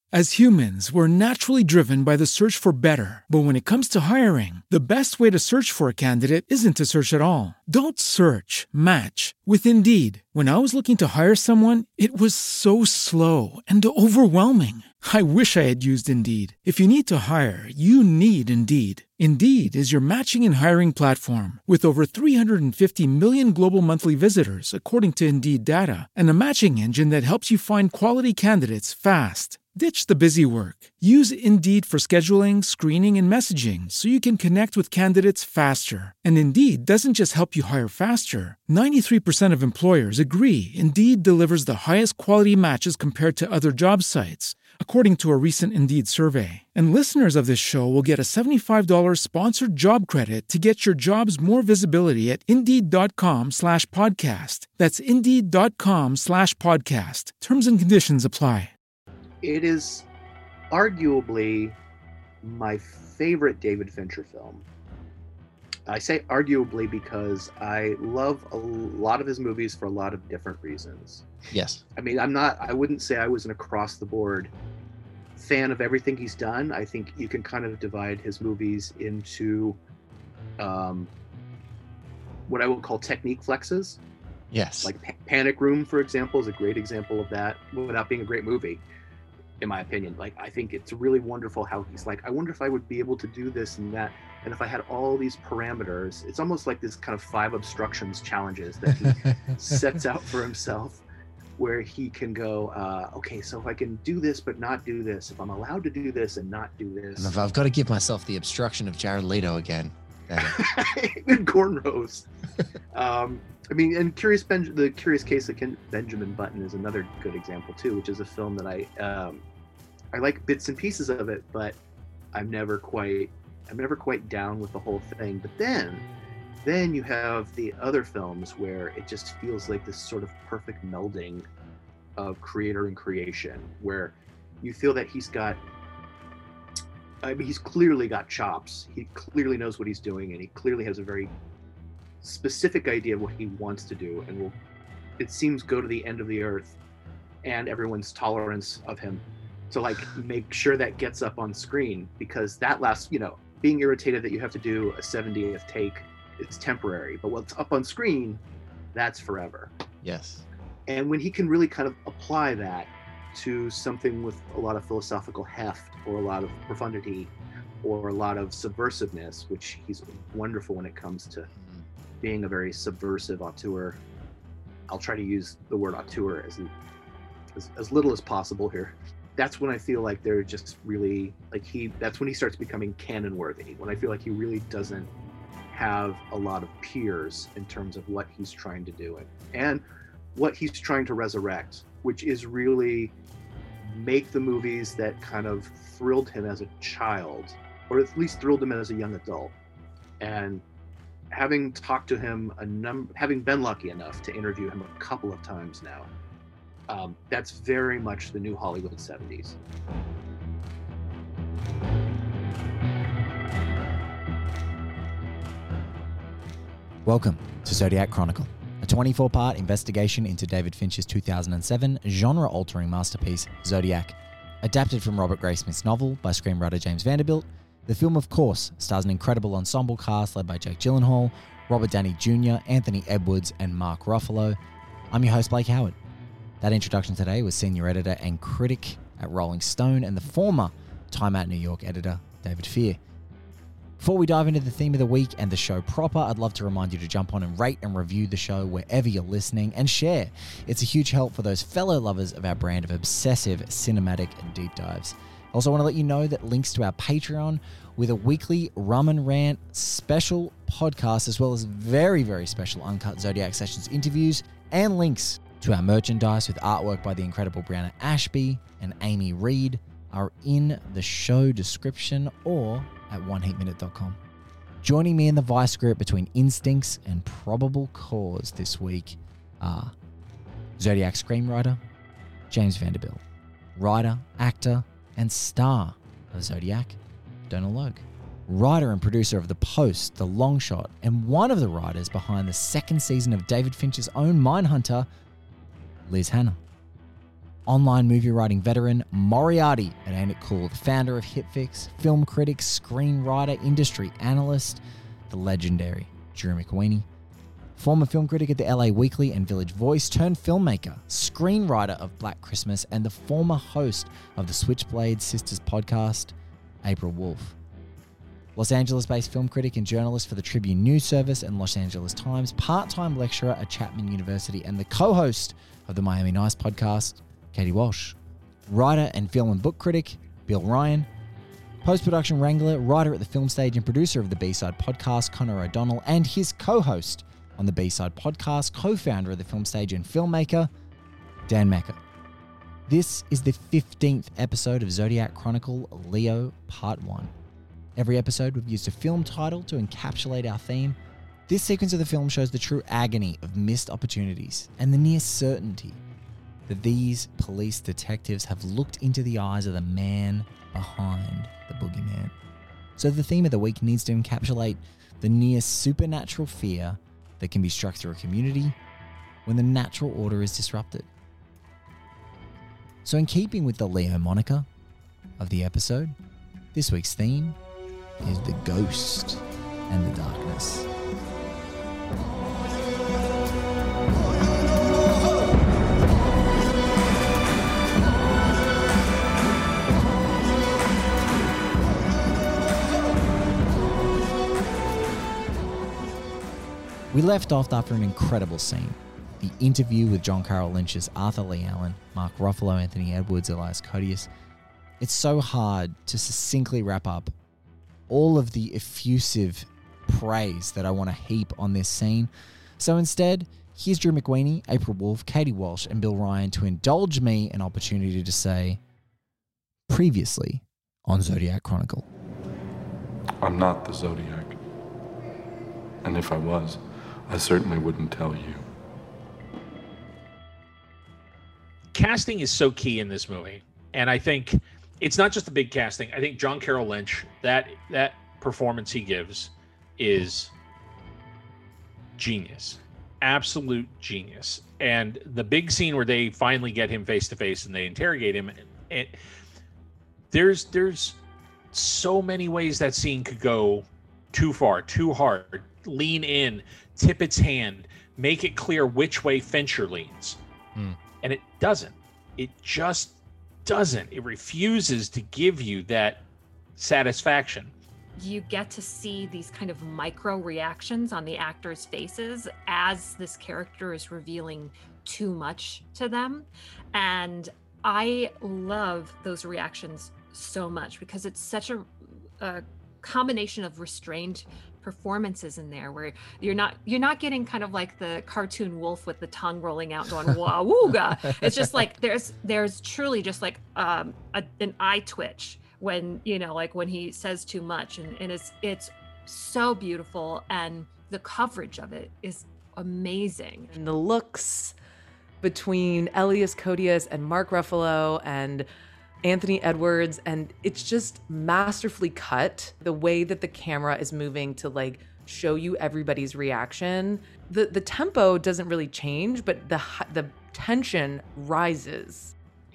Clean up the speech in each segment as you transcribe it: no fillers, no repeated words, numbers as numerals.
As humans, we're naturally driven by the search for better. But when it comes to hiring, the best way to search for a candidate isn't to search at all. Don't search, match with Indeed. When I was looking to hire someone, it was so slow and overwhelming. I wish I had used Indeed. If you need to hire, you need Indeed. Indeed is your matching and hiring platform with over 350 million global monthly visitors, according to Indeed data, and a matching engine that helps you find quality candidates fast. Ditch the busy work. Use Indeed for scheduling, screening, and messaging so you can connect with candidates faster. And Indeed doesn't just help you hire faster. 93% of employers agree Indeed delivers the highest quality matches compared to other job sites, according to a recent Indeed survey. And listeners of this show will get a $75 sponsored job credit to get your jobs more visibility at Indeed.com/podcast. That's Indeed.com/podcast. Terms and conditions apply. It is arguably my favorite David Fincher film. I say arguably because I love a lot of his movies for a lot of different reasons. Yes. I mean, I wouldn't say I was an across-the-board fan of everything he's done. I think you can kind of divide his movies into what I would call technique flexes. Yes. Like Panic Room, for example, is a great example of that without being a great movie, in my opinion. Like, I think it's really wonderful how he's like, I wonder if I would be able to do this and that. And if I had all these parameters, it's almost like this kind of 5 obstructions challenges that he sets out for himself, where he can go, okay, so if I can do this but not do this, if I'm allowed to do this and not do this. And if I've got to give myself the obstruction of Jared Leto again. In cornrows. I mean, and the Curious Case of Benjamin Button is another good example too, which is a film that I like bits and pieces of it, but I'm never quite down with the whole thing. But then you have the other films where it just feels like this sort of perfect melding of creator and creation, where you feel that he's clearly got chops. He clearly knows what he's doing, and he clearly has a very specific idea of what he wants to do, and will, it seems, go to the end of the earth and everyone's tolerance of him to like make sure that gets up on screen, because that last, being irritated that you have to do a 70th take is temporary, but what's up on screen, that's forever. Yes. And when he can really kind of apply that to something with a lot of philosophical heft or a lot of profundity or a lot of subversiveness, which he's wonderful when it comes to being a very subversive auteur. I'll try to use the word auteur as little as possible here. That's when I feel like they're just really that's when he starts becoming canon worthy, when I feel like he really doesn't have a lot of peers in terms of what he's trying to do and what he's trying to resurrect, which is really make the movies that kind of thrilled him as a child, or at least thrilled him as a young adult. And having talked to him having been lucky enough to interview him a couple of times now, that's very much the new Hollywood 70s. Welcome to Zodiac Chronicle, a 24-part investigation into David Fincher's 2007 genre-altering masterpiece, Zodiac. Adapted from Robert Graysmith's novel by screenwriter James Vanderbilt, the film, of course, stars an incredible ensemble cast led by Jake Gyllenhaal, Robert Downey Jr., Anthony Edwards, and Mark Ruffalo. I'm your host, Blake Howard. That introduction today was senior editor and critic at Rolling Stone and the former Time Out New York editor, David Fear. Before we dive into the theme of the week and the show proper, I'd love to remind you to jump on and rate and review the show wherever you're listening, and share. It's a huge help for those fellow lovers of our brand of obsessive cinematic deep dives. I also want to let you know that links to our Patreon with a weekly Rum and Rant special podcast, as well as very, very special Uncut Zodiac Sessions interviews, and links to our merchandise with artwork by the incredible Brianna Ashby and Amy Reed are in the show description or at oneheatminute.com. Joining me in the vice grip between instincts and probable cause this week are Zodiac screenwriter James Vanderbilt, writer, actor, and star of Zodiac, Donal Logue, writer and producer of The Post, The Long Shot, and one of the writers behind the second season of David Fincher's own Mindhunter, Liz Hannah. online movie writing veteran Moriarty at Ain't It Cool, the founder of HitFix, film critic, screenwriter, industry analyst, the legendary Drew McWeeny, former film critic at the LA Weekly and Village Voice, turned filmmaker, screenwriter of Black Christmas, and the former host of the Switchblade Sisters podcast, April Wolfe. Los Angeles-based film critic and journalist for the Tribune News Service and Los Angeles Times, part-time lecturer at Chapman University, and the co-host of the Miami Nice podcast, Katie Walsh. Writer and film and book critic, Bill Ryan. Post-production wrangler, writer at the Film Stage, and producer of the B-Side podcast, Connor O'Donnell, and his co-host on the B-Side podcast, co-founder of the Film Stage and filmmaker, Dan Mecca. This is the 15th episode of Zodiac Chronicle Leo Part 1. Every episode, we've used a film title to encapsulate our theme. This sequence of the film shows the true agony of missed opportunities and the near certainty that these police detectives have looked into the eyes of the man behind the boogeyman. So the theme of the week needs to encapsulate the near supernatural fear that can be struck through a community when the natural order is disrupted. So in keeping with the Leo moniker of the episode, this week's theme is the ghost and the darkness. We left off after an incredible scene. The interview with John Carroll Lynch's Arthur Lee Allen, Mark Ruffalo, Anthony Edwards, Elias Koteas. It's so hard to succinctly wrap up all of the effusive praise that I want to heap on this scene. So instead, here's Drew McWeeny, April Wolfe, Katie Walsh, and Bill Ryan to indulge me an opportunity to say, previously on Zodiac Chronicle. I'm not the Zodiac. And if I was, I certainly wouldn't tell you. Casting is so key in this movie. And I think it's not just the big casting. I think John Carroll Lynch, that performance he gives is genius. Absolute genius. And the big scene where they finally get him face to face and they interrogate him, there's so many ways that scene could go too far, too hard, lean in, tip its hand, make it clear which way Fincher leans. And it doesn't. It just doesn't. It refuses to give you that satisfaction. You get to see these kind of micro reactions on the actors' faces as this character is revealing too much to them. And I love those reactions so much because it's such a combination of restrained performances in there where you're not getting kind of like the cartoon wolf with the tongue rolling out going wah-wooga. It's just like there's truly just like an eye twitch when, you know, like when he says too much, and it's so beautiful, and the coverage of it is amazing. And the looks between Elias Koteas and Mark Ruffalo and Anthony Edwards, and it's just masterfully cut. The way that the camera is moving to like show you everybody's reaction. The tempo doesn't really change, but the tension rises.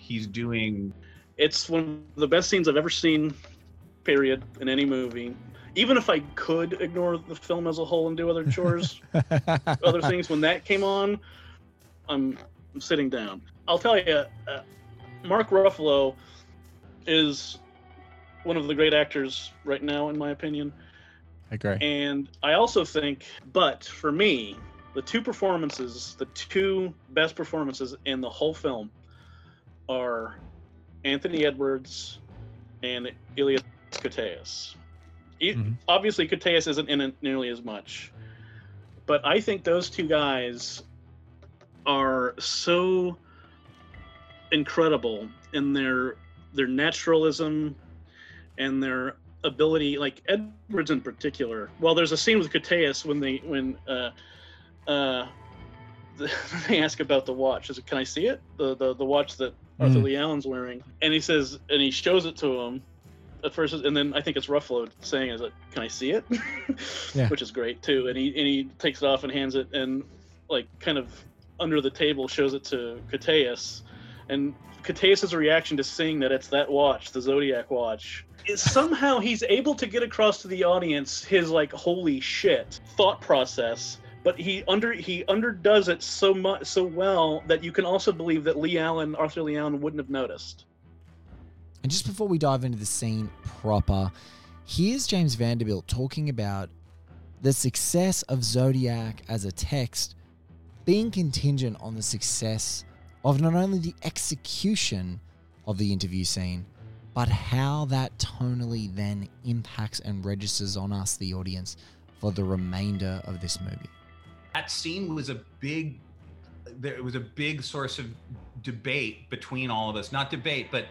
It's one of the best scenes I've ever seen, period, in any movie. Even if I could ignore the film as a whole and do other chores, other things, when that came on, I'm sitting down. I'll tell you, Mark Ruffalo is one of the great actors right now, in my opinion. I agree. And I also think, but for me, the two best performances in the whole film are Anthony Edwards and Elias Koteas. Obviously, Koteas isn't in it nearly as much, but I think those two guys are so incredible in their naturalism and their ability. Like Edwards in particular. Well, there's a scene with Koteas when they ask about the watch. Is it? Can I see it? The watch that Arthur Lee Allen's wearing, and he says, and he shows it to him at first, and then I think it's Ruffalo saying, "Is it? Can I see it?" Yeah. Which is great too. And he takes it off and hands it, and like kind of under the table shows it to Koteas, And Cateus' reaction to seeing that it's that watch, the Zodiac watch, is somehow he's able to get across to the audience his like holy shit thought process, but he underdoes it so well that you can also believe that Arthur Lee Allen wouldn't have noticed. And just before we dive into the scene proper, here's James Vanderbilt talking about the success of Zodiac as a text being contingent on the success of not only the execution of the interview scene, but how that tonally then impacts and registers on us, the audience, for the remainder of this movie. That scene was a big source of debate between all of us. Not debate, but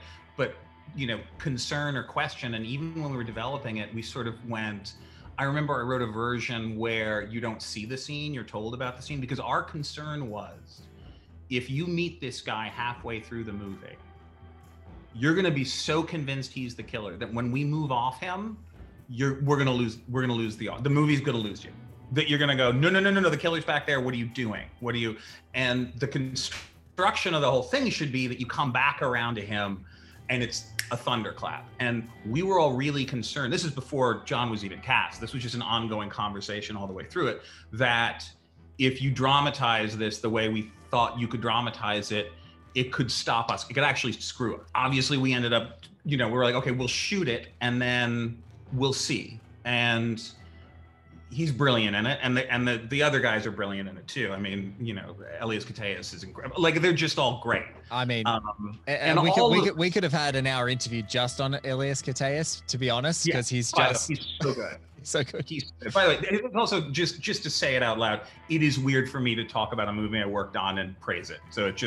concern or question. And even when we were developing it, we sort of went, I remember I wrote a version where you don't see the scene, you're told about the scene, because our concern was, if you meet this guy halfway through the movie, you're going to be so convinced he's the killer that when we move off him, we're going to lose the movie's going to lose you. That you're going to go, no, the killer's back there. What are you doing? And the construction of the whole thing should be that you come back around to him and it's a thunderclap. And we were all really concerned. This is before John was even cast. This was just an ongoing conversation all the way through it, that if you dramatize this the way we thought you could dramatize it, it could stop us. It could actually screw it. Obviously, we ended up, we were like, okay, we'll shoot it and then we'll see. And he's brilliant in it, and the other guys are brilliant in it too. I mean, Elias Koteas is incredible. Like, they're just all great. I mean, and we could have had an hour interview just on Elias Koteas, to be honest, because he's so good. So good. By the way, it's also just to say it out loud, it is weird for me to talk about a movie I worked on and praise it. So I'm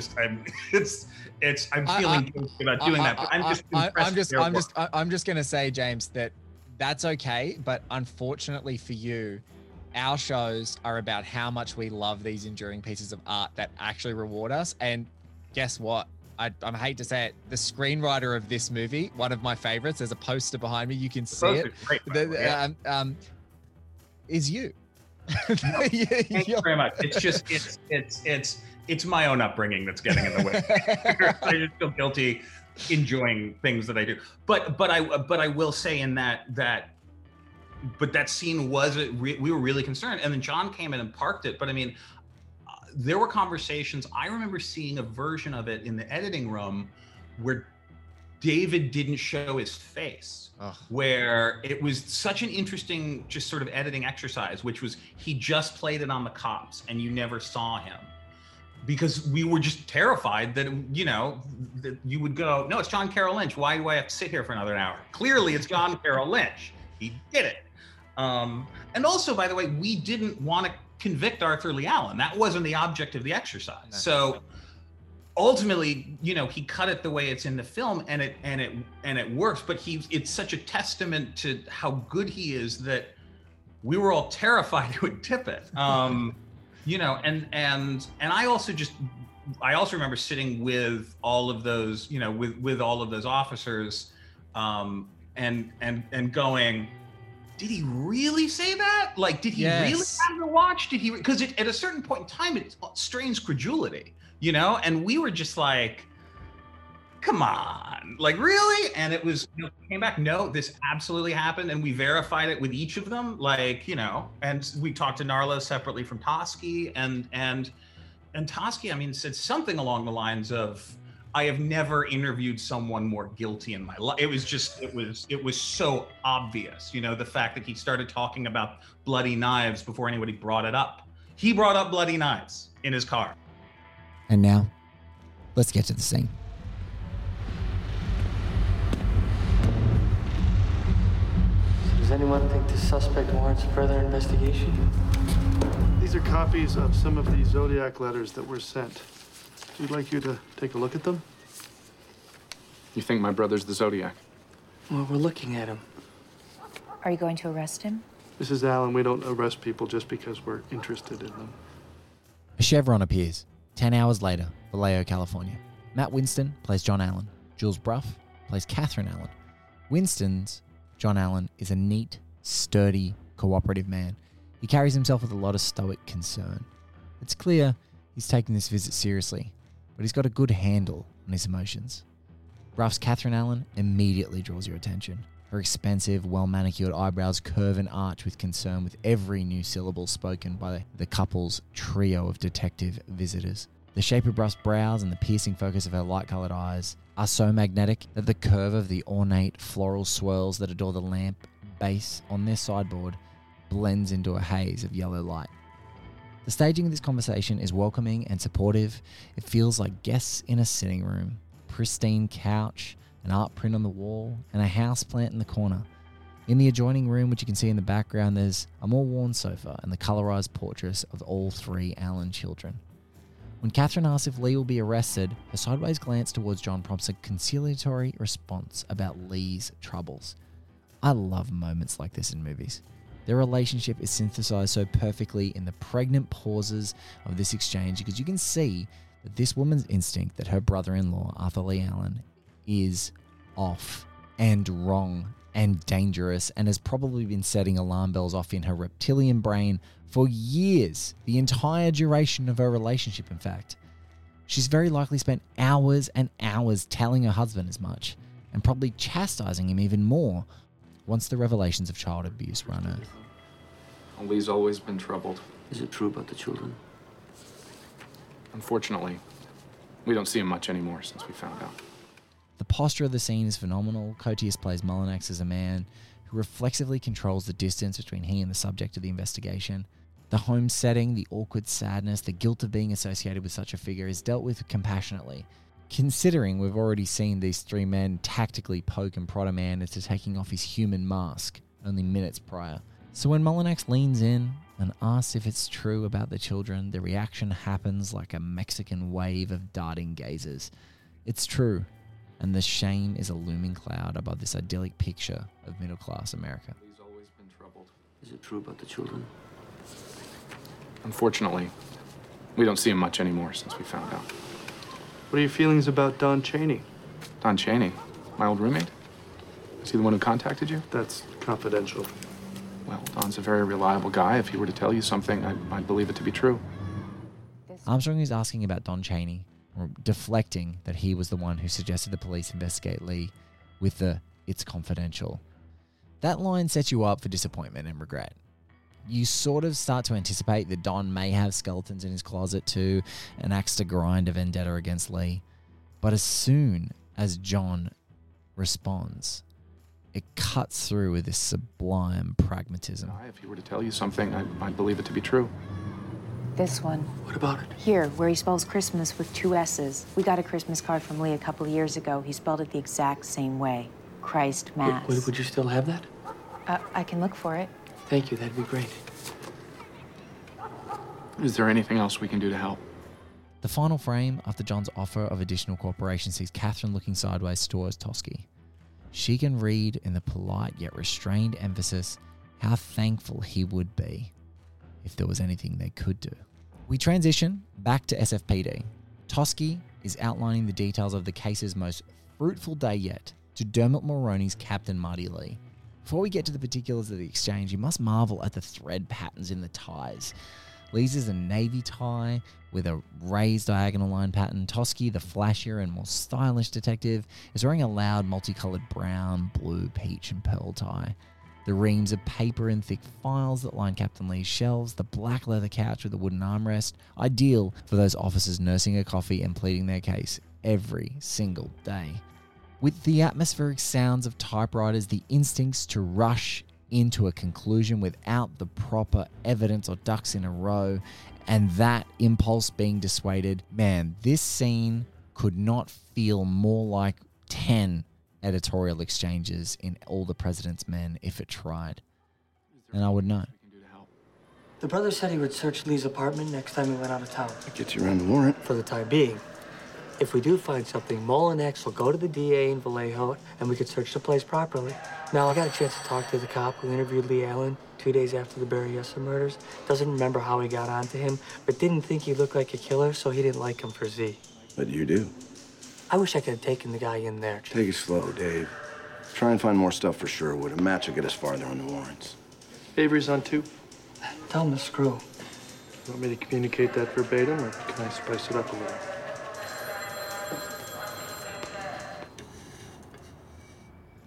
feeling guilty about doing that. But I'm just gonna say, James, that's okay, but unfortunately for you, our shows are about how much we love these enduring pieces of art that actually reward us. And guess what? I hate to say it, the screenwriter of this movie, one of my favorites, there's a poster behind me, you can see it. Is you. Thank you very much. It's just it's my own upbringing that's getting in the way. I just feel guilty enjoying things that I do. But I will say in that scene we were really concerned, and then John came in and parked it. But I mean, there were conversations. I remember seeing a version of it in the editing room where David didn't show his face, where it was such an interesting just sort of editing exercise, which was he just played it on the cops and you never saw him, because we were just terrified that, that you would go, no, it's John Carroll Lynch. Why do I have to sit here for another hour? Clearly it's John Carroll Lynch. He did it. And also, by the way, we didn't want to convict Arthur Lee Allen. That wasn't the object of the exercise. So ultimately, he cut it the way it's in the film, and it works. But it's such a testament to how good he is that we were all terrified he would tip it. And I also remember sitting with all of those, with all of those officers, and going, did he really say that? Like, did he really have the watch? Did he? Because at a certain point in time, it strains credulity, And we were just like, come on, like, really? And it was, came back, no, this absolutely happened. And we verified it with each of them, like, and we talked to Narlo separately from Toschi, and Toschi, said something along the lines of, I have never interviewed someone more guilty in my life. It was so obvious, the fact that he started talking about bloody knives before anybody brought it up. He brought up bloody knives in his car. And now, let's get to the scene. Does anyone think this suspect warrants further investigation? These are copies of some of the Zodiac letters that were sent. We'd like you to take a look at them. You think my brother's the Zodiac? Well, we're looking at him. Are you going to arrest him? Mrs. Allen, we don't arrest people just because we're interested in them. A chevron appears 10 hours later, Vallejo, California. Matt Winston plays John Allen. Jules Bruff plays Catherine Allen. Winston's John Allen is a neat, sturdy, cooperative man. He carries himself with a lot of stoic concern. It's clear he's taking this visit seriously, but he's got a good handle on his emotions. Ruff's Catherine Allen immediately draws your attention. Her expensive, well-manicured eyebrows curve and arch with concern with every new syllable spoken by the couple's trio of detective visitors. The shape of Ruff's brows and the piercing focus of her light-coloured eyes are so magnetic that the curve of the ornate floral swirls that adorn the lamp base on their sideboard blends into a haze of yellow light. The staging of this conversation is welcoming and supportive. It feels like guests in a sitting room. Pristine couch, an art print on the wall, and a houseplant in the corner. In the adjoining room, which you can see in the background, there's a more worn sofa and the colorized portraits of all three Allen children. When Catherine asks if Lee will be arrested, her sideways glance towards John prompts a conciliatory response about Lee's troubles. I love moments like this in movies. Their relationship is synthesized so perfectly in the pregnant pauses of this exchange because you can see that this woman's instinct that her brother-in-law, Arthur Lee Allen, is off and wrong and dangerous and has probably been setting alarm bells off in her reptilian brain for years, the entire duration of her relationship, in fact. She's very likely spent hours and hours telling her husband as much and probably chastising him even more once the revelations of child abuse were unearthed. Lee's always been troubled. Is it true about the children? Unfortunately, we don't see him much anymore since we found out. The posture of the scene is phenomenal. Cotius plays Mullinex as a man who reflexively controls the distance between he and the subject of the investigation. The home setting, the awkward sadness, the guilt of being associated with such a figure is dealt with compassionately, considering we've already seen these three men tactically poke and prod a man into taking off his human mask only minutes prior. So when Mullinex leans in and asks if it's true about the children, the reaction happens like a Mexican wave of darting gazes. It's true, and the shame is a looming cloud above this idyllic picture of middle-class America. Lee's always been troubled. Is it true about the children? Unfortunately, we don't see him much anymore since we found out. What are your feelings about Don Chaney? Don Chaney, my old roommate? Is he the one who contacted you? That's confidential. Well, Don's a very reliable guy. If he were to tell you something, I'd believe it to be true. Armstrong is asking about Don Chaney, or deflecting that he was the one who suggested the police investigate Lee with the "it's confidential." That line sets you up for disappointment and regret. You sort of start to anticipate that Don may have skeletons in his closet too, an axe to grind a vendetta against Lee. But as soon as John responds, it cuts through with this sublime pragmatism. If he were to tell you something, I'd believe it to be true. This one. What about it? Here, where he spells Christmas with 2 S's. We got a Christmas card from Lee a couple of years ago. He spelled it the exact same way. Christ Mass. Would you still have that? I can look for it. Thank you, that'd be great. Is there anything else we can do to help? The final frame after John's offer of additional cooperation sees Catherine looking sideways towards Toschi. She can read in the polite yet restrained emphasis how thankful he would be if there was anything they could do. We transition back to SFPD. Toschi is outlining the details of the case's most fruitful day yet to Dermot Mulroney's Captain Marty Lee. Before we get to the particulars of the exchange, you must marvel at the thread patterns in the ties. Lee's is a navy tie with a raised diagonal line pattern. Toschi, the flashier and more stylish detective, is wearing a loud multicolored brown, blue, peach, and pearl tie. The reams of paper and thick files that line Captain Lee's shelves, the black leather couch with a wooden armrest, ideal for those officers nursing a coffee and pleading their case every single day. With the atmospheric sounds of typewriters, the instincts to rush into a conclusion without the proper evidence or ducks in a row, and that impulse being dissuaded, man, this scene could not feel more like 10 editorial exchanges in All the President's Men if it tried. And I would know. The brother said he would search Lee's apartment next time he went out of town. That gets you around the warrant. For the time being. If we do find something, Mullinex will go to the DA in Vallejo, and we could search the place properly. Now, I got a chance to talk to the cop who interviewed Lee Allen 2 days after the Berryessa murders. Doesn't remember how he got onto him, but didn't think he looked like a killer, so he didn't like him for Z. But you do. I wish I could have taken the guy in there. Take it slow, Dave. Try and find more stuff for Sherwood. A match will get us farther on the warrants. Avery's on 2. Tell him to screw. Want me to communicate that verbatim, or can I spice it up a little?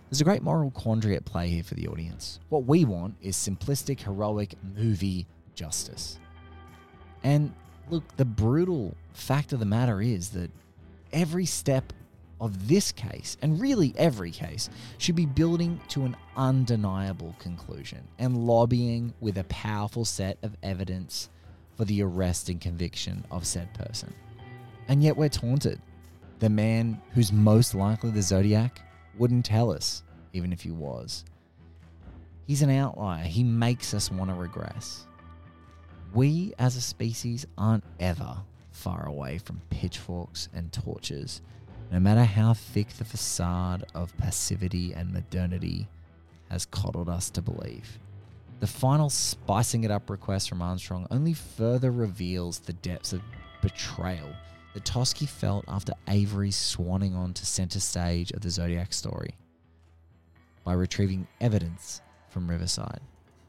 There's a great moral quandary at play here for the audience. What we want is simplistic, heroic movie justice. And look, the brutal fact of the matter is that every step of this case, and really every case, should be building to an undeniable conclusion and lobbying with a powerful set of evidence for the arrest and conviction of said person. And yet we're taunted. The man who's most likely the Zodiac wouldn't tell us, even if he was. He's an outlier. He makes us want to regress. We as a species aren't ever far away from pitchforks and torches, no matter how thick the facade of passivity and modernity has coddled us to believe. The final spicing it up request from Armstrong only further reveals the depths of betrayal that Toschi felt after Avery's swanning on to center stage of the Zodiac story by retrieving evidence from Riverside.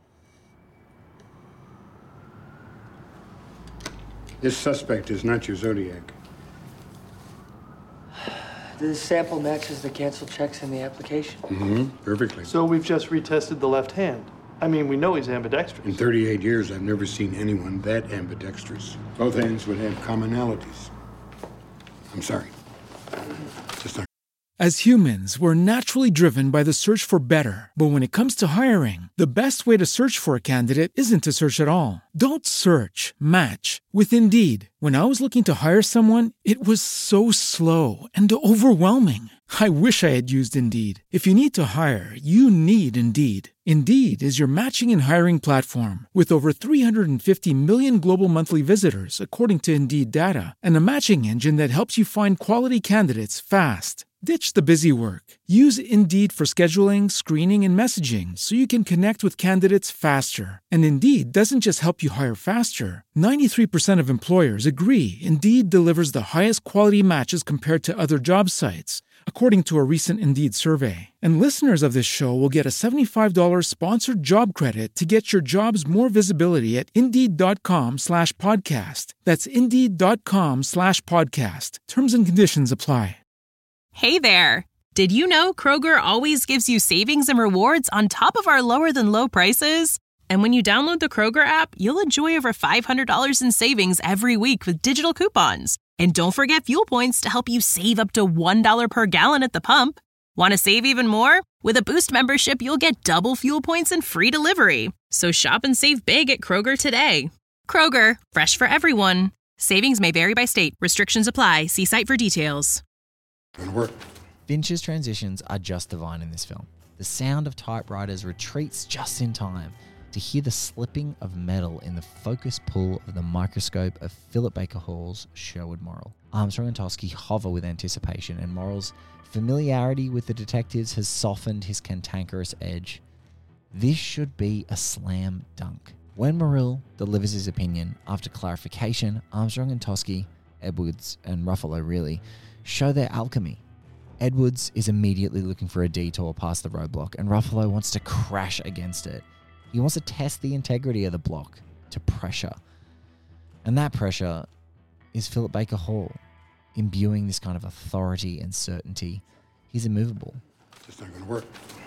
This suspect is not your Zodiac. The sample matches the canceled checks in the application. Mm-hmm, perfectly. So we've just retested the left hand. I mean, we know he's ambidextrous. In 38 years, I've never seen anyone that ambidextrous. Both hands would have commonalities. I'm sorry. Just not. As humans, we're naturally driven by the search for better. But when it comes to hiring, the best way to search for a candidate isn't to search at all. Don't search, match with Indeed. When I was looking to hire someone, it was so slow and overwhelming. I wish I had used Indeed. If you need to hire, you need Indeed. Indeed is your matching and hiring platform with over 350 million global monthly visitors, according to Indeed data, and a matching engine that helps you find quality candidates fast. Ditch the busy work. Use Indeed for scheduling, screening, and messaging so you can connect with candidates faster. And Indeed doesn't just help you hire faster. 93% of employers agree Indeed delivers the highest quality matches compared to other job sites, according to a recent Indeed survey. And listeners of this show will get a $75 sponsored job credit to get your jobs more visibility at Indeed.com/podcast. That's Indeed.com/podcast. Terms and conditions apply. Hey there! Did you know Kroger always gives you savings and rewards on top of our lower-than-low prices? And when you download the Kroger app, you'll enjoy over $500 in savings every week with digital coupons. And don't forget fuel points to help you save up to $1 per gallon at the pump. Want to save even more? With a Boost membership, you'll get double fuel points and free delivery. So shop and save big at Kroger today. Kroger, fresh for everyone. Savings may vary by state. Restrictions apply. See site for details. Fincher's transitions are just divine in this film. The sound of typewriters retreats just in time to hear the slipping of metal in the focus pull of the microscope of Philip Baker Hall's Sherwood Morrill. Armstrong and Toschi hover with anticipation, and Morrill's familiarity with the detectives has softened his cantankerous edge. This should be a slam dunk. When Morrill delivers his opinion, after clarification, Armstrong and Toschi, Edwards and Ruffalo really, show their alchemy. Edwards is immediately looking for a detour past the roadblock, and Ruffalo wants to crash against it. He wants to test the integrity of the block to pressure. And that pressure is Philip Baker Hall, imbuing this kind of authority and certainty. He's immovable. Just not going to work.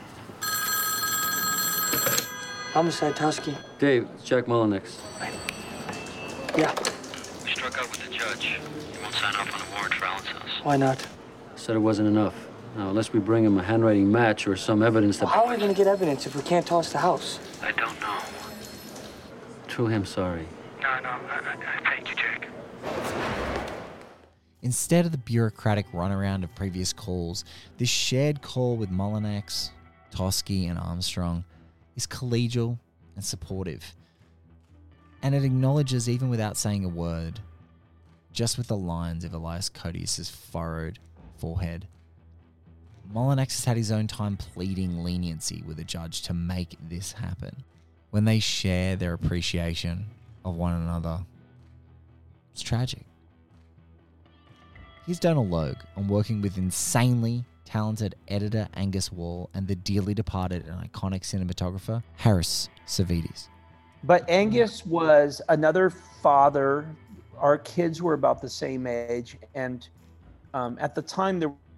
Homicide, Toschi. Dave, it's Jack Mullinex. Yeah. We struck out with the judge. He won't sign off on a warrant for Allen's house. Why not? Said it wasn't enough. Now, unless we bring him a handwriting match or some evidence that... Well, how are we going to get evidence if we can't toss the house? I don't know. Truly, I'm sorry. No, I thank you, Jack. Instead of the bureaucratic runaround of previous calls, this shared call with Mullinex, Toschi, and Armstrong is collegial and supportive. And it acknowledges, even without saying a word, just with the lines of Elias Koteas' furrowed forehead. Mullinex has had his own time pleading leniency with the judge to make this happen. When they share their appreciation of one another, it's tragic. Here's Donal Logue on working with insanely talented editor Angus Wall and the dearly departed and iconic cinematographer Harris Savides. But Angus was another father. Our kids were about the same age, and at the time there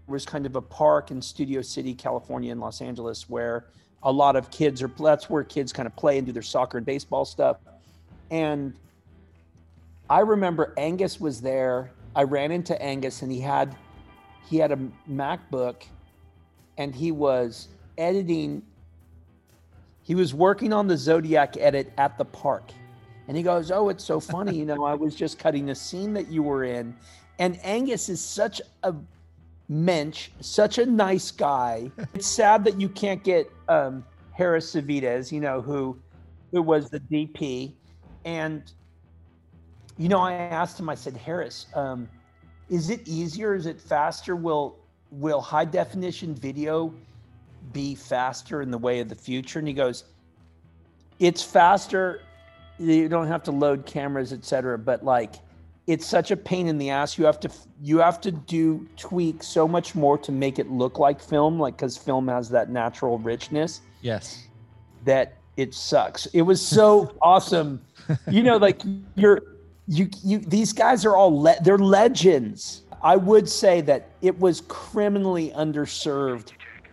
was kind of a park in Studio City, California, in Los Angeles, where a lot of kids that's where kids kind of play and do their soccer and baseball stuff. And I remember Angus was there. I ran into Angus, and he had a MacBook, and he was editing. He was working on the Zodiac edit at the park. And he goes, "Oh, it's so funny. You know, I was just cutting a scene that you were in." And Angus is such a mensch, such a nice guy. It's sad that you can't get Harris Savides, you know, who was the DP. And, you know, I asked him, I said, "Harris, is it easier? Is it faster? Will high definition video be faster in the way of the future?" And he goes, "It's faster. You don't have to load cameras, etc. But like, it's such a pain in the ass. You have to do tweak so much more to make it look like film, like, because film has that natural richness." Yes. That it sucks. It was so awesome. You know, like these guys are all they're legends. I would say that it was criminally underserved.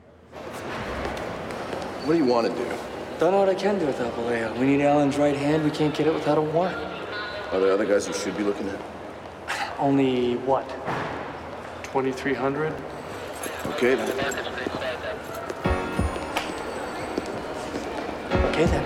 What do you want to do? Don't know what I can do without Vallejo. We need Alan's right hand. We can't get it without a warrant. Are there other guys who should be looking at? Only what? 2,300? Okay, then. Okay, then.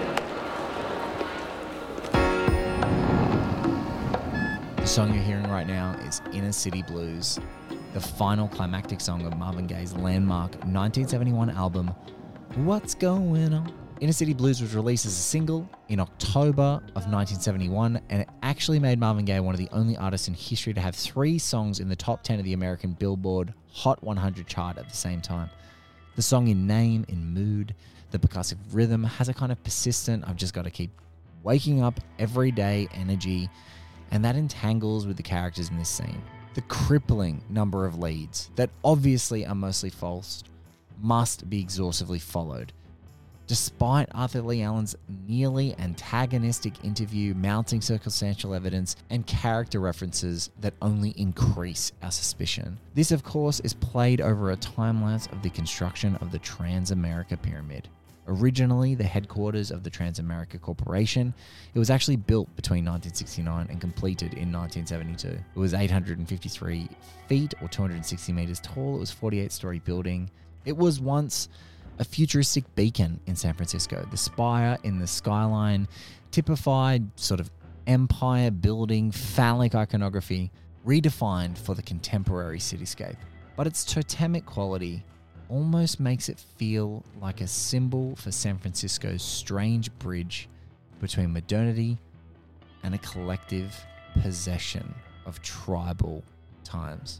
The song you're hearing right now is Inner City Blues, the final climactic song of Marvin Gaye's landmark 1971 album, What's Going On? Inner City Blues was released as a single in October of 1971, and it actually made Marvin Gaye one of the only artists in history to have 3 songs in the top 10 of the American Billboard Hot 100 chart at the same time. The song in name, in mood, the percussive rhythm has a kind of persistent, I've just got to keep waking up every day energy, and that entangles with the characters in this scene. The crippling number of leads that obviously are mostly false must be exhaustively followed. Despite Arthur Lee Allen's nearly antagonistic interview, mounting circumstantial evidence, and character references that only increase our suspicion. This, of course, is played over a time-lapse of the construction of the Transamerica Pyramid. Originally the headquarters of the Transamerica Corporation, it was actually built between 1969 and completed in 1972. It was 853 feet or 260 meters tall. It was a 48-story building. It was once a futuristic beacon in San Francisco. The spire in the skyline typified sort of empire building, phallic iconography, redefined for the contemporary cityscape. But its totemic quality almost makes it feel like a symbol for San Francisco's strange bridge between modernity and a collective possession of tribal times.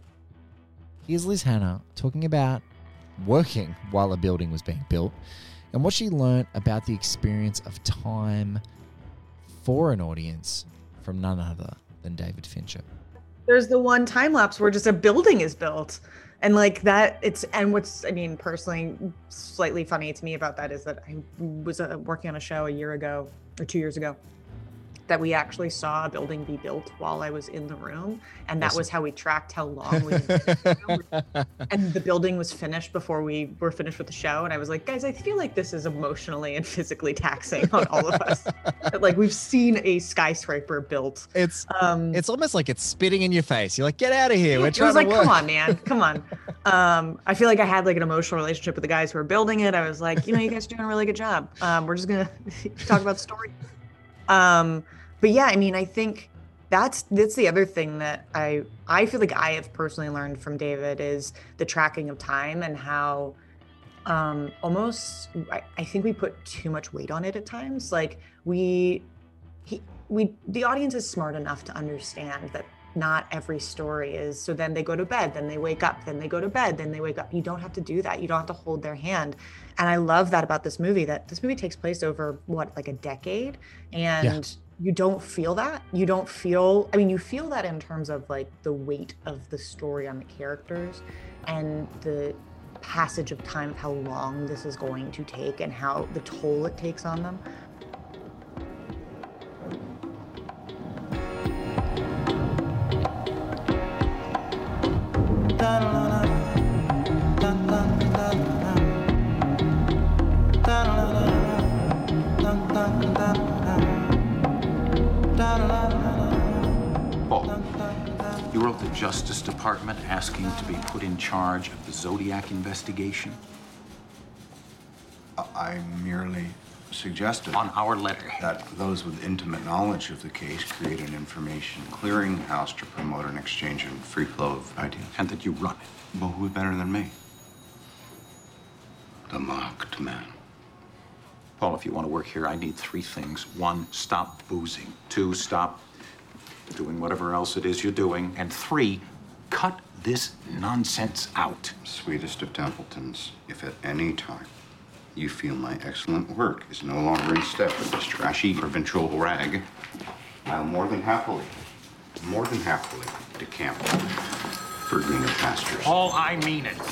Here's Liz Hanna talking about working while a building was being built and what she learned about the experience of time for an audience from none other than David Fincher. There's the one time lapse where just a building is built, and like that what's personally slightly funny to me about that is that I was working on a show a year ago or 2 years ago that we actually saw a building be built while I was in the room, and that was how we tracked how long we had been in the room. And the building was finished before we were finished with the show, and I was like, guys, I feel like this is emotionally and physically taxing on all of us. Like, we've seen a skyscraper built. It's almost like it's spitting in your face. You're like, get out of here. We're trying to work. Come on, man, come on. I feel like I had like an emotional relationship with the guys who were building it. I was like, you guys are doing a really good job. We're just gonna talk about story. But yeah, I think that's the other thing that I feel like I have personally learned from David is the tracking of time and how I think we put too much weight on it at times. Like the audience is smart enough to understand that not every story is, so then they go to bed, then they wake up, then they go to bed, then they wake up. You don't have to do that. You don't have to hold their hand. And I love that about this movie, that this movie takes place over like a decade, and you don't feel that. You don't feel, you feel that in terms of like the weight of the story on the characters and the passage of time of how long this is going to take and how the toll it takes on them. Department asking to be put in charge of the Zodiac investigation? I merely suggested on our letter that those with intimate knowledge of the case create an information clearinghouse to promote an exchange and free flow of ideas. And that you run it. Well, who's better than me? The marked man. Paul, if you want to work here, I need 3 things. 1, stop boozing. 2, stop doing whatever else it is you're doing. And 3, cut this nonsense out. Sweetest of Templetons, if at any time you feel my excellent work is no longer in step with this trashy provincial rag, I'll more than happily decamp for greener pastures. Paul, I mean it.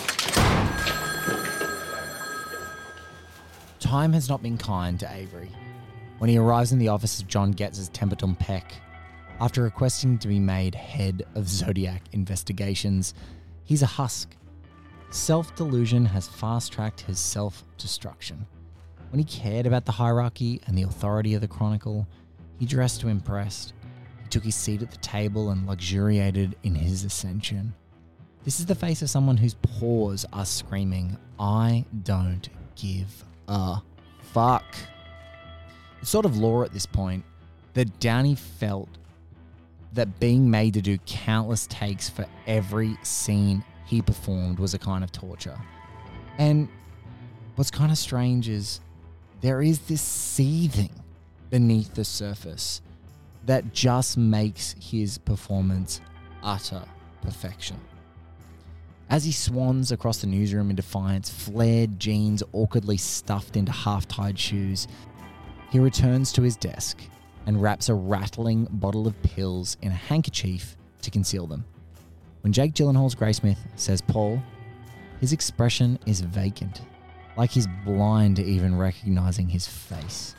Time has not been kind to Avery. When he arrives in the office of John Getz' Templeton Peck, after requesting to be made head of Zodiac investigations, he's a husk. Self-delusion has fast-tracked his self-destruction. When he cared about the hierarchy and the authority of the Chronicle, he dressed to impress. He took his seat at the table and luxuriated in his ascension. This is the face of someone whose paws are screaming, "I don't give a fuck." It's sort of law at this point that Downey felt that being made to do countless takes for every scene he performed was a kind of torture. And what's kind of strange is there is this seething beneath the surface that just makes his performance utter perfection. As he swans across the newsroom in defiance, flared jeans awkwardly stuffed into half-tied shoes, he returns to his desk and wraps a rattling bottle of pills in a handkerchief to conceal them. When Jake Gyllenhaal's Graysmith says Paul, his expression is vacant, like he's blind to even recognizing his face.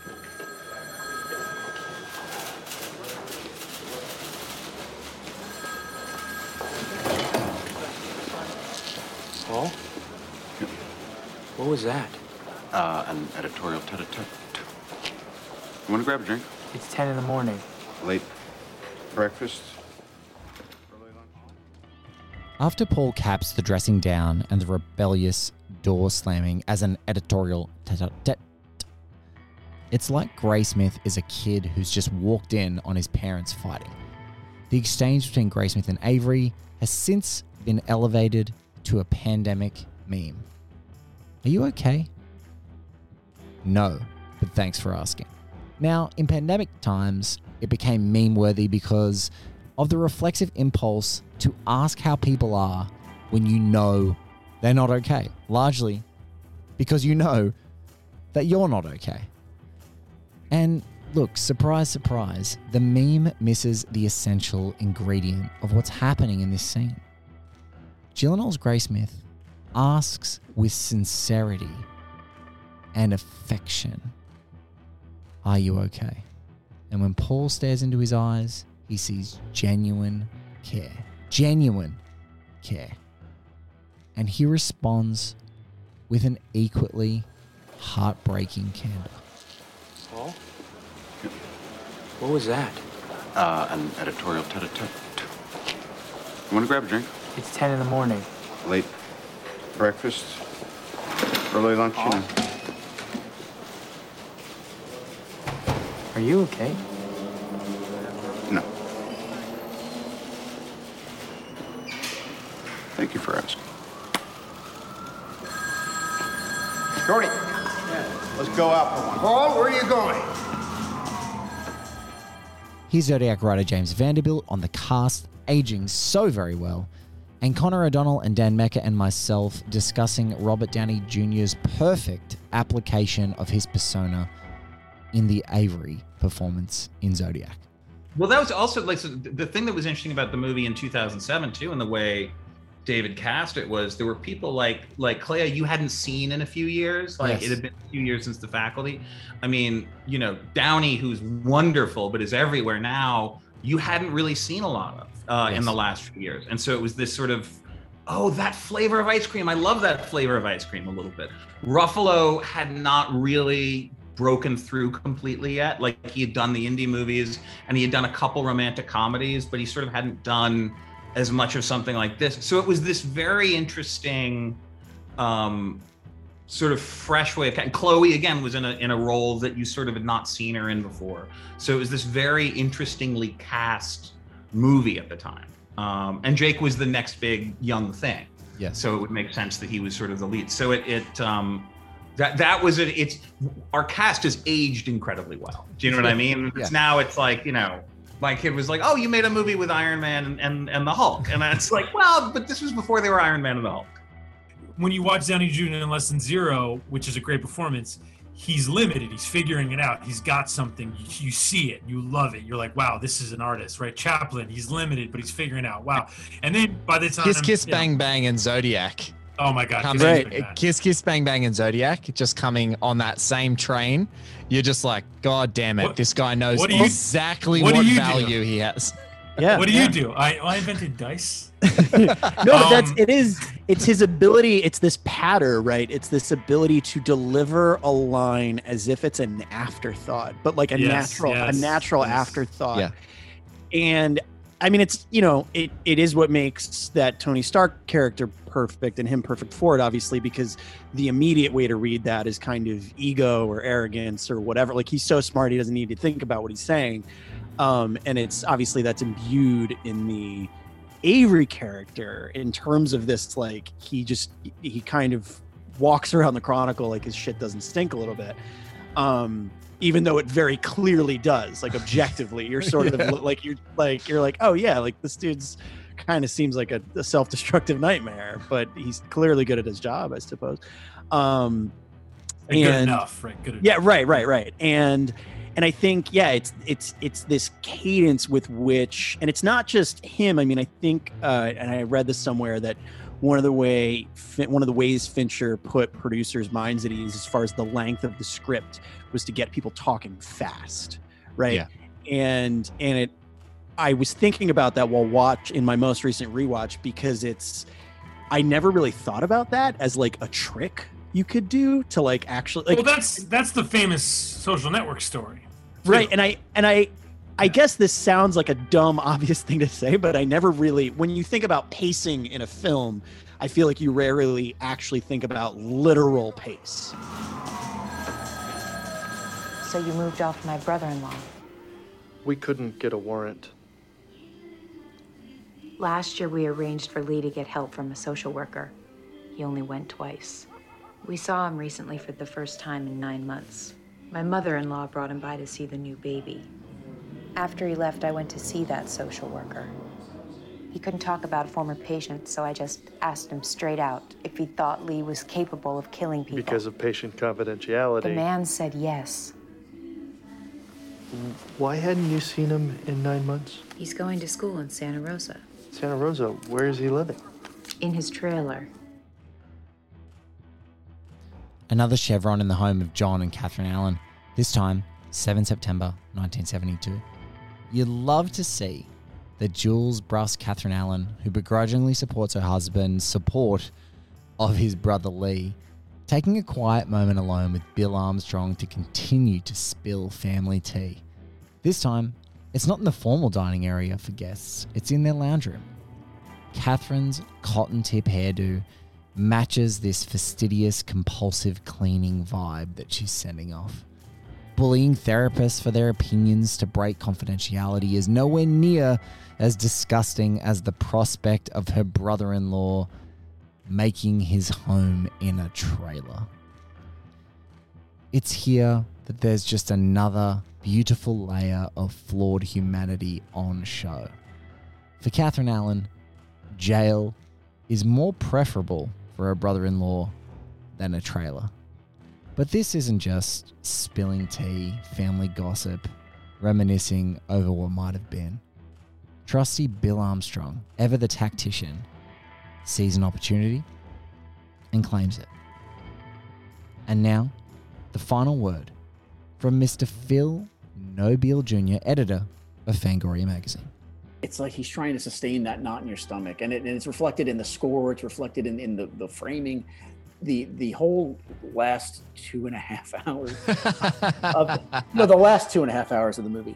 Paul? What was that? An editorial tete-a-tete. You want to grab a drink? It's 10 in the morning. Late breakfast? After Paul caps the dressing down and the rebellious door slamming as an editorial tete-a-tete, it's like Graysmith is a kid who's just walked in on his parents fighting. The exchange between Graysmith and Avery has since been elevated to a pandemic meme. Are you okay? No, but thanks for asking. Now, in pandemic times, it became meme-worthy because of the reflexive impulse to ask how people are when you know they're not okay. Largely because you know that you're not okay. And look, surprise, surprise, the meme misses the essential ingredient of what's happening in this scene. Gyllenhaal's Graysmith asks with sincerity and affection, "Are you okay?" And when Paul stares into his eyes, he sees genuine care. Genuine care. And he responds with an equally heartbreaking candor. Paul? What was that? An editorial tete-a-tete. You want to grab a drink? It's 10 in the morning. Late breakfast? Early lunch? You know. Are you okay? No. Thank you for asking. Shorty, let's go out for one. Paul, where are you going? Here's Zodiac writer James Vanderbilt on the cast, aging so very well, and Connor O'Donnell and Dan Mecca and myself discussing Robert Downey Jr.'s perfect application of his persona in the Avery performance in Zodiac. Well, that was also like the thing that was interesting about the movie in 2007 too, and the way David cast it was there were people like Clea you hadn't seen in a few years. Like It had been a few years since The Faculty. I mean, you know, Downey, who's wonderful but is everywhere now, you hadn't really seen a lot of in the last few years. And so it was this sort of, oh, that flavor of ice cream. I love that flavor of ice cream a little bit. Ruffalo had not really broken through completely yet. Like he had done the indie movies and he had done a couple romantic comedies, but he sort of hadn't done as much of something like this. So it was this very interesting sort of fresh way of, and Chloe again was in a role that you sort of had not seen her in before. So it was this very interestingly cast movie at the time. And Jake was the next big young thing. Yes. So it would make sense that he was sort of the lead. So that was it. It's, our cast has aged incredibly well. Do you know what I mean? It's now it's like, you know, my kid was like, "Oh, you made a movie with Iron Man and the Hulk," and it's like, well, but this was before they were Iron Man and the Hulk. When you watch Downey Jr. in Less Than Zero, which is a great performance, he's limited. He's figuring it out. He's got something. You see it. You love it. You're like, wow, this is an artist, right? Chaplin, he's limited, but he's figuring it out. Wow. And then by the time Kiss Kiss Bang Bang and Zodiac. Oh my God. Kiss Kiss Bang Bang and Zodiac just coming on that same train. You're just like, God damn it, this guy knows exactly what value he has. Yeah. What do you do? I invented dice. No, it's his ability. It's this patter, right? It's this ability to deliver a line as if it's an afterthought, but like a natural afterthought. Yeah. And I mean, it's, you know, it is what makes that Tony Stark character perfect and him perfect for it, obviously, because the immediate way to read that is kind of ego or arrogance or whatever. Like, he's so smart, he doesn't need to think about what he's saying. And it's obviously that's imbued in the Avery character in terms of this, like, he kind of walks around the Chronicle like his shit doesn't stink a little bit. Even though it very clearly does, like, objectively, you're sort of like, you're like, oh yeah, like, this dude's kind of seems like a self-destructive nightmare, but he's clearly good at his job, I suppose. Good enough, right? Good enough. Yeah, right. And I think, yeah, it's this cadence with which, and it's not just him. I mean, I think, and I read this somewhere, that one of the ways Fincher put producers' minds at ease as far as the length of the script was to get people talking fast, right? Yeah. And I was thinking about that in my most recent rewatch, because I never really thought about that as like a trick you could do to like actually like. Well, that's the famous Social Network story, right? And I guess this sounds like a dumb, obvious thing to say, but I never really, when you think about pacing in a film, I feel like you rarely actually think about literal pace. So you moved off my brother-in-law. We couldn't get a warrant. Last year, we arranged for Lee to get help from a social worker. He only went twice. We saw him recently for the first time in 9 months. My mother-in-law brought him by to see the new baby. After he left, I went to see that social worker. He couldn't talk about a former patient, so I just asked him straight out if he thought Lee was capable of killing people. Because of patient confidentiality. The man said yes. Why hadn't you seen him in 9 months? He's going to school in Santa Rosa. Santa Rosa, where is he living? In his trailer. Another chevron in the home of John and Catherine Allen, this time 7 September 1972. You'd love to see that Jules Bruss Catherine Allen, who begrudgingly supports her husband's support of his brother Lee, taking a quiet moment alone with Bill Armstrong to continue to spill family tea. This time, it's not in the formal dining area for guests, it's in their lounge room. Catherine's cotton tip hairdo matches this fastidious, compulsive cleaning vibe that she's sending off. Bullying therapists for their opinions to break confidentiality is nowhere near as disgusting as the prospect of her brother-in-law making his home in a trailer. It's here that there's just another beautiful layer of flawed humanity on show. For Catherine Allen, jail is more preferable for her brother-in-law than a trailer. But this isn't just spilling tea, family gossip, reminiscing over what might have been. Trusty Bill Armstrong, ever the tactician, sees an opportunity and claims it. And now, the final word from Mr. Phil Nobile Jr., editor of Fangoria magazine. It's like he's trying to sustain that knot in your stomach, and it's reflected in the score, it's reflected in the framing. the whole last 2.5 hours the last 2.5 hours of the movie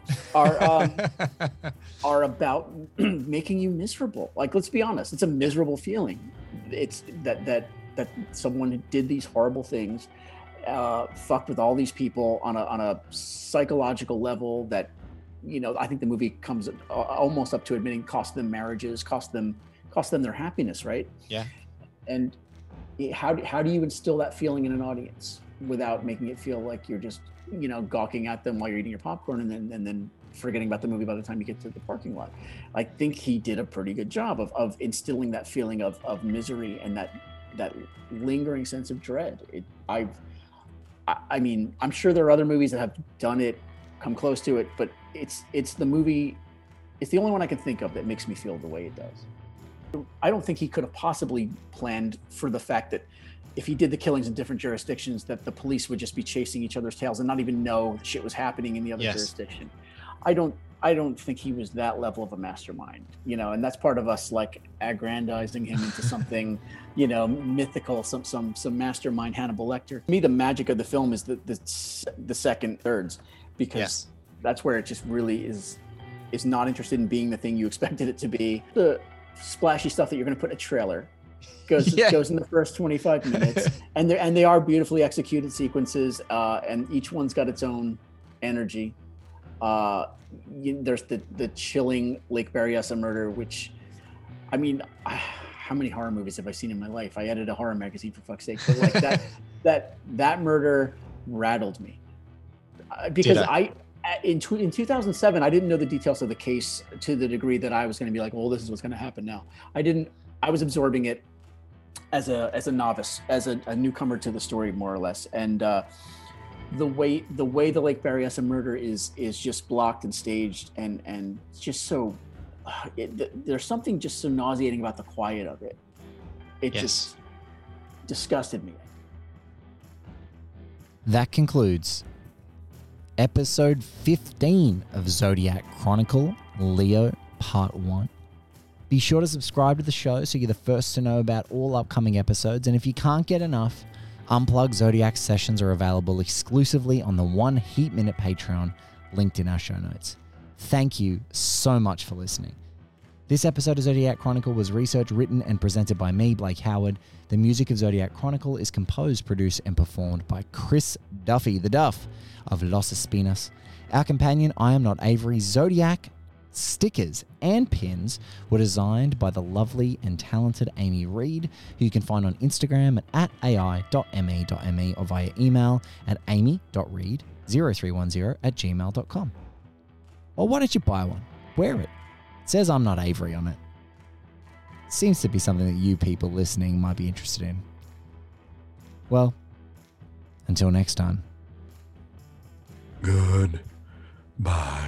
are about making you miserable. Like, let's be honest, it's a miserable feeling. It's that someone did these horrible things, fucked with all these people on a psychological level that, you know, I think the movie comes almost up to admitting cost them marriages, cost them their happiness, right? Yeah. And how do you instill that feeling in an audience without making it feel like you're just, you know, gawking at them while you're eating your popcorn and then forgetting about the movie by the time you get to the parking lot? I think he did a pretty good job of instilling that feeling of misery and that lingering sense of dread. I mean, I'm sure there are other movies that have done it, come close to it, but it's the movie, it's the only one I can think of that makes me feel the way it does. I don't think he could have possibly planned for the fact that if he did the killings in different jurisdictions, that the police would just be chasing each other's tails and not even know shit was happening in the other jurisdiction. I don't think he was that level of a mastermind, you know, and that's part of us like aggrandizing him into something, you know, mythical, some mastermind Hannibal Lecter. To me, the magic of the film is the second thirds, because that's where it just really is not interested in being the thing you expected it to be. The splashy stuff that you're going to put in a trailer goes in the first 25 minutes, and they are beautifully executed sequences, and each one's got its own energy. There's the chilling Lake Berryessa murder, which, I mean, how many horror movies have I seen in my life? I edit a horror magazine, for fuck's sake, but like that murder rattled me, because in 2007, I didn't know the details of the case to the degree that I was going to be like, well, this is what's going to happen now. I was absorbing it as a novice, as a newcomer to the story, more or less. And the way the Lake Berryessa murder is just blocked and staged and just so, there's something just so nauseating about the quiet of it. It just disgusted me. That concludes episode 15 of Zodiac Chronicle, Leo Part 1. Be sure to subscribe to the show so you're the first to know about all upcoming episodes. And if you can't get enough, Unplugged Zodiac sessions are available exclusively on the One Heat Minute Patreon, linked in our show notes. Thank you so much for listening. This episode of Zodiac Chronicle was researched, written, and presented by me, Blake Howard. The music of Zodiac Chronicle is composed, produced, and performed by Chris Duffy, the Duff of Los Espinas. Our companion, I Am Not Avery, Zodiac stickers and pins were designed by the lovely and talented Amy Reed, who you can find on Instagram at ai.me.me or via email at amy.reed0310@gmail.com. Or why don't you buy one? Wear it. It says I'm Not Avery on it. Seems to be something that you people listening might be interested in. Well, until next time. Goodbye.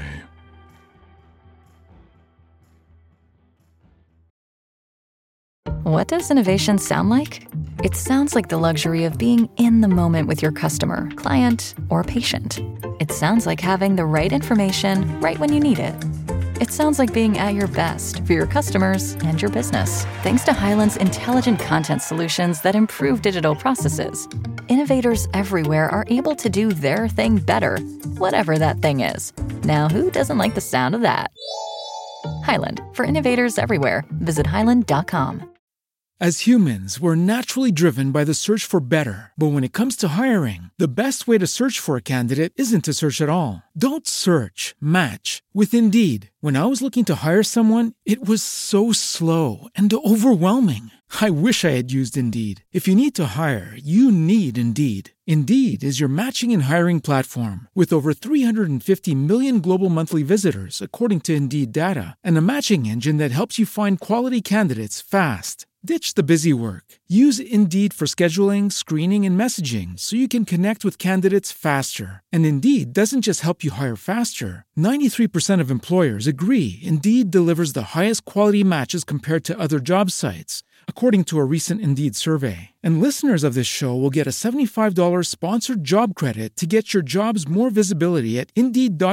What does innovation sound like? It sounds like the luxury of being in the moment with your customer, client, or patient. It sounds like having the right information right when you need it. It sounds like being at your best for your customers and your business. Thanks to Hyland's intelligent content solutions that improve digital processes, innovators everywhere are able to do their thing better, whatever that thing is. Now, who doesn't like the sound of that? Hyland, for innovators everywhere. Visit hyland.com. As humans, we're naturally driven by the search for better. But when it comes to hiring, the best way to search for a candidate isn't to search at all. Don't search, match with Indeed. When I was looking to hire someone, it was so slow and overwhelming. I wish I had used Indeed. If you need to hire, you need Indeed. Indeed is your matching and hiring platform with over 350 million global monthly visitors, according to Indeed data, and a matching engine that helps you find quality candidates fast. Ditch the busy work. Use Indeed for scheduling, screening, and messaging so you can connect with candidates faster. And Indeed doesn't just help you hire faster. 93% of employers agree Indeed delivers the highest quality matches compared to other job sites, according to a recent Indeed survey. And listeners of this show will get a $75 sponsored job credit to get your jobs more visibility at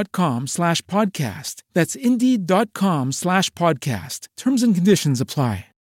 Indeed.com/podcast. That's Indeed.com/podcast. Terms and conditions apply.